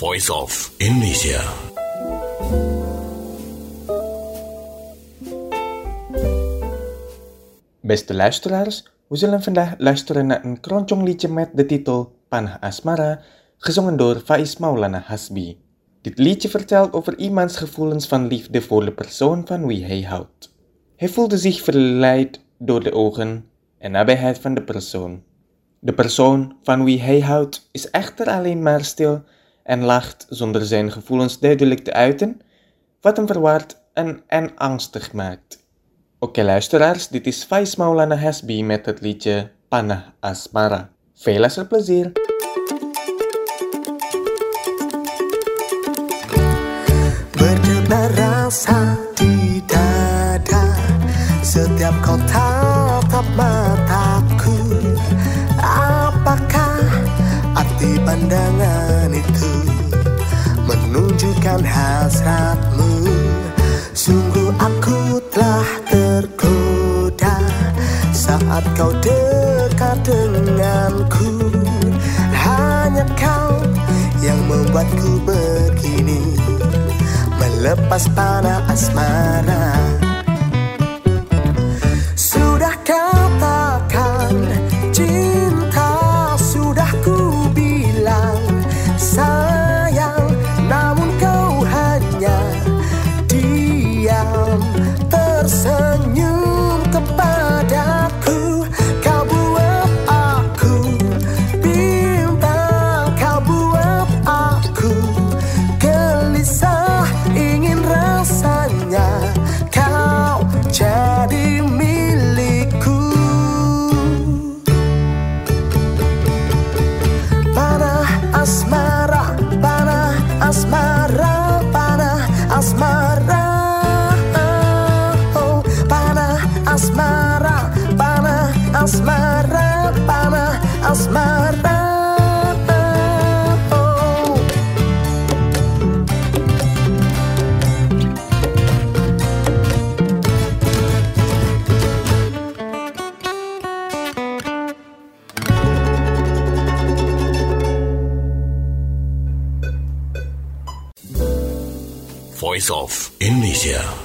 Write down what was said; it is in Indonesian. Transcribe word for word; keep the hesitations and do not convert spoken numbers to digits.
Voice of Indonesia. Beste luisteraars, we zullen vandaag luisteren naar een kroncong-liedje met de titel Panah Asmara, gezongen door Faiz Maulana Hasbi. Dit liedje vertelt over iemands gevoelens van liefde voor de persoon van wie hij houdt. Hij voelde zich verleid door de ogen en nabijheid van de persoon. De persoon van wie hij houdt is echter alleen maar stil en lacht zonder zijn gevoelens duidelijk te uiten, wat hem verward en, en angstig maakt. Oké luisteraars, dit is Faiz Maulana Hasbi met het liedje Panah Asmara. Veel luisterplezier! Berdebar rasa di dada setiap kau tatap mataku. Apakah arti pandangan itu menunjukkan hasratmu? Sungguh aku telah tergoda saat kau dekat denganku. Hanya kau yang membuatku begini, melepas panah asmara. Sudah katakan cinta, sudah ku bilang sayang, namun kau hanya diam tersenyum kepadaku. Kau buat aku bintang, kau buat aku gelisah, ingin rasanya kau jadi milikku. Panah asmara, panah asmara, panah asmara. Oh, panah asmara, panah asmara, panah asmara. Oh. Voice of Indonesia.